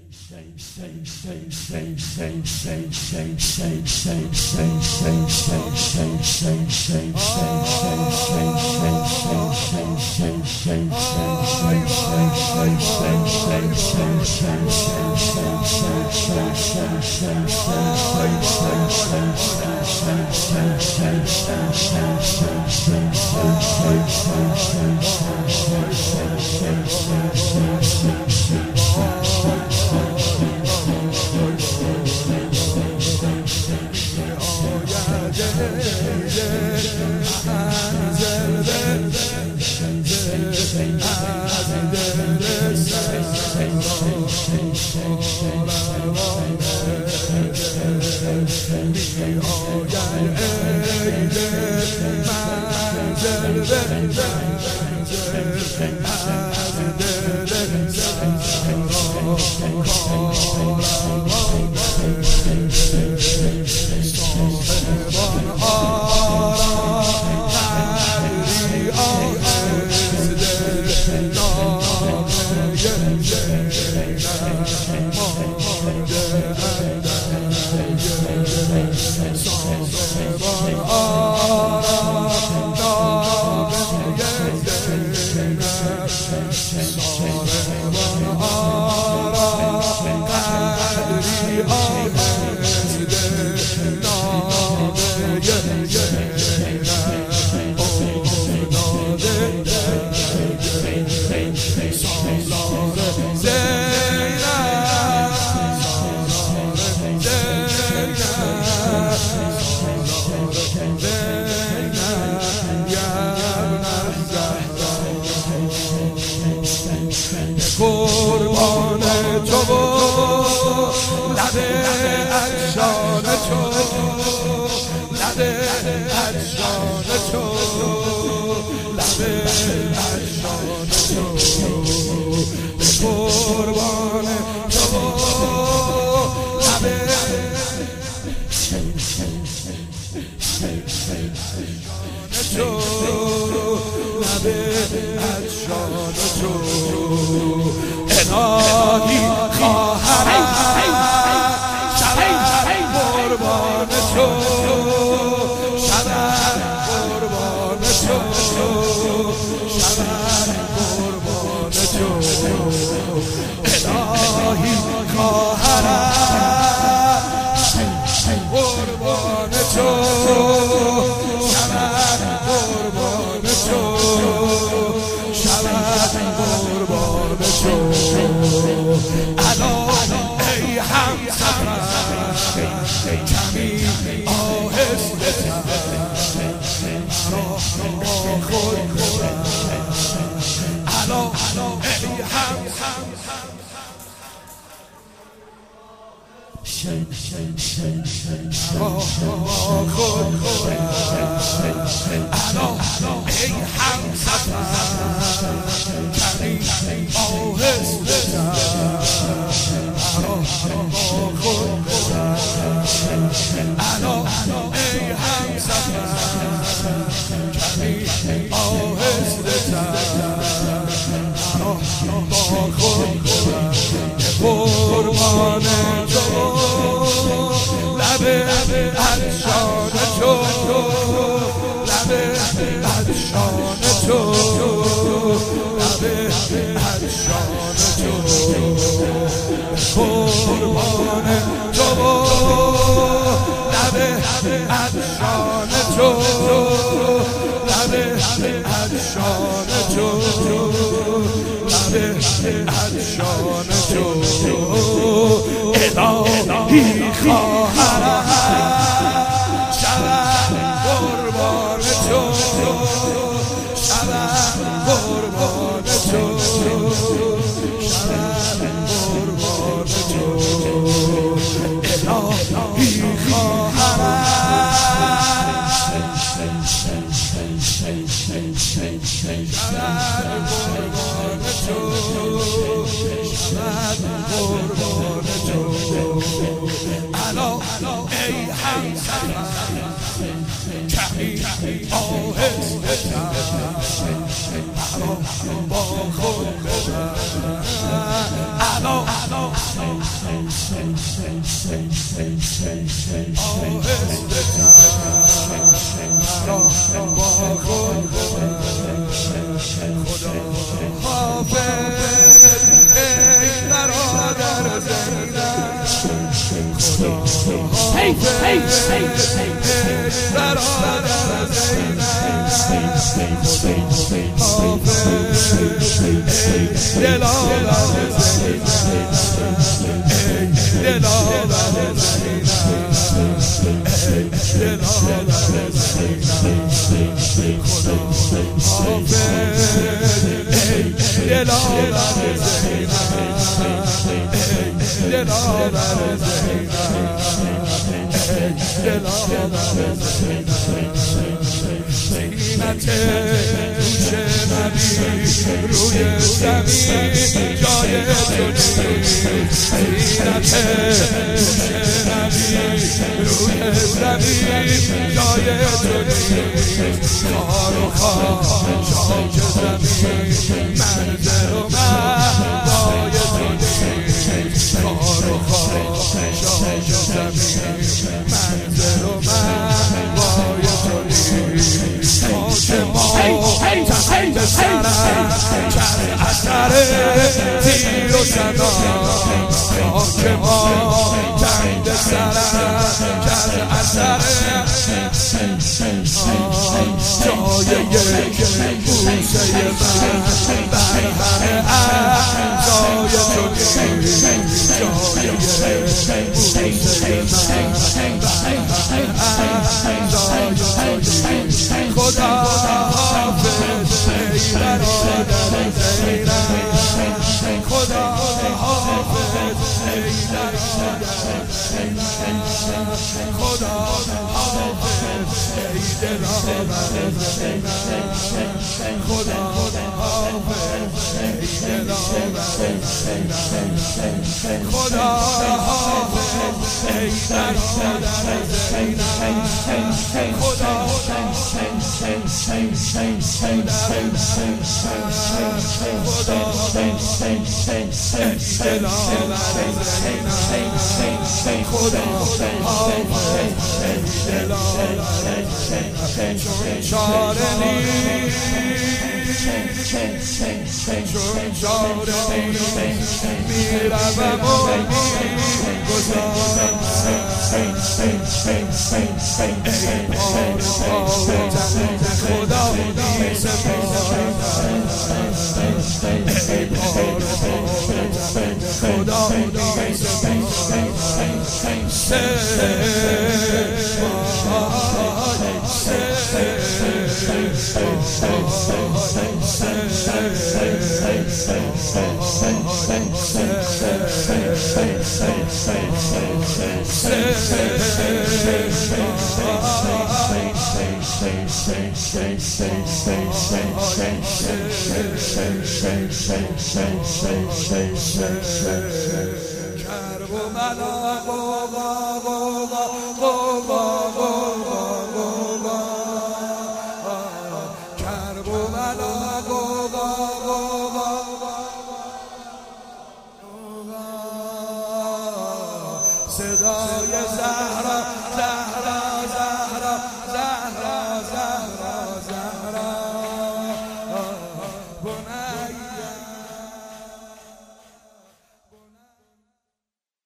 قربان تو لب افشان تو لب افشان تو لب افشان تو قربان تو لب لب افشان تو الهی خواهرم شود قربان تو شود قربان تو شود قربان تو الهی خواهرم قربان تو شود قربان تو شود قربان تو الان ای همسفر کمی آهسته مرا با خود برد الان ای همسفر خود الان ای همسفر کمی آهسته خود الان ای همسفر کمی آهسته با خود قربان تو لب افشان تو لب افشان تو لب افشان تو قربان تو لب افشان تو لب افشان تو لب افشان تو الهی خواهرم شود قربان تو شود قربان تو شود قربان تو الهی خواهرم قربان تو الان ای همسفر کمی آهسته مرا با خود برد الان صدای زهرا